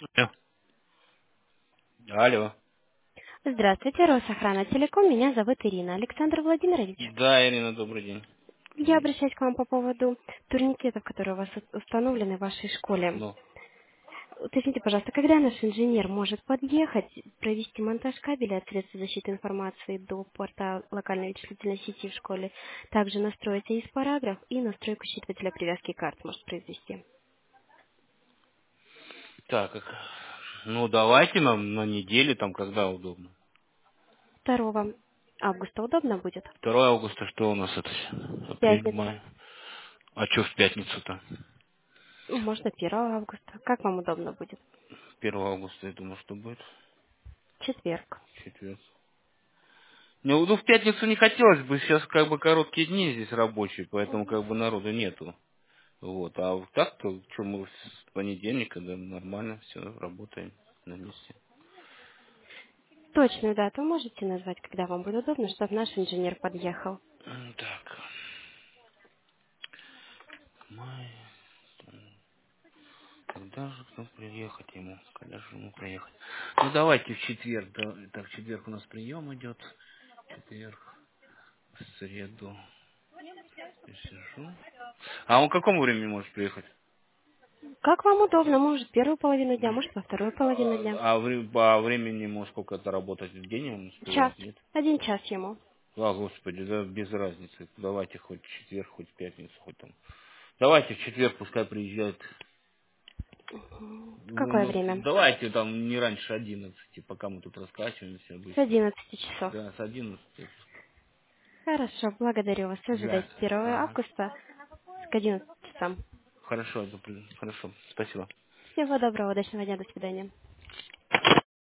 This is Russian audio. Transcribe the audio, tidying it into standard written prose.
Алло. Алло. Здравствуйте, Росохрана Телеком. Меня зовут Ирина. Александр Владимирович. Да, Ирина, добрый день. Я обращаюсь к вам по поводу турникетов, которые у вас установлены в вашей школе. Ну, Уточните, пожалуйста, когда наш инженер может подъехать, провести монтаж кабеля от средств защиты информации до порта локальной вычислительной сети в школе, также настроить АИС-параграф и настройку считывателя привязки карт может произвести. так, ну давайте нам на неделе, там, когда удобно. 2 августа удобно будет? 2 августа, что у нас это? Апрель, Пятница. май. А что в пятницу-то? Можно 1 августа. Как вам удобно будет? 1 августа, я думаю, что будет. Четверг. Четверг. Ну, в пятницу не хотелось бы, сейчас как бы короткие дни здесь рабочие, поэтому как бы народу нету. Вот, а вот так-то, что мы с понедельника, да, нормально, все, работаем на месте. Точную дату можете назвать, когда вам будет удобно, чтобы наш инженер подъехал? Так, май. Когда же к нам приехать ему? Когда же ему приехать? Ну давайте в четверг. Да. Так, в четверг у нас прием идет. Четверг, в среду. Я сижу. А он к какому времени может приехать? Как вам удобно, может, первую половину дня, может, во вторую половину дня. По времени может сколько-то работать в день он Час. успевает, нет? 1 час ему. А, господи, да без разницы. Давайте хоть в четверг, хоть в пятницу, хоть там. Давайте в четверг пускай приезжает. В Ну, какое ну, время? давайте там не раньше 11, пока мы тут раскачиваемся С обычно. 11 часов. Да, с 11. Хорошо, благодарю вас. Да. Ожидайте 1 Ага. августа к 11 часам. Хорошо, хорошо, спасибо. Всего доброго, удачного дня, до свидания.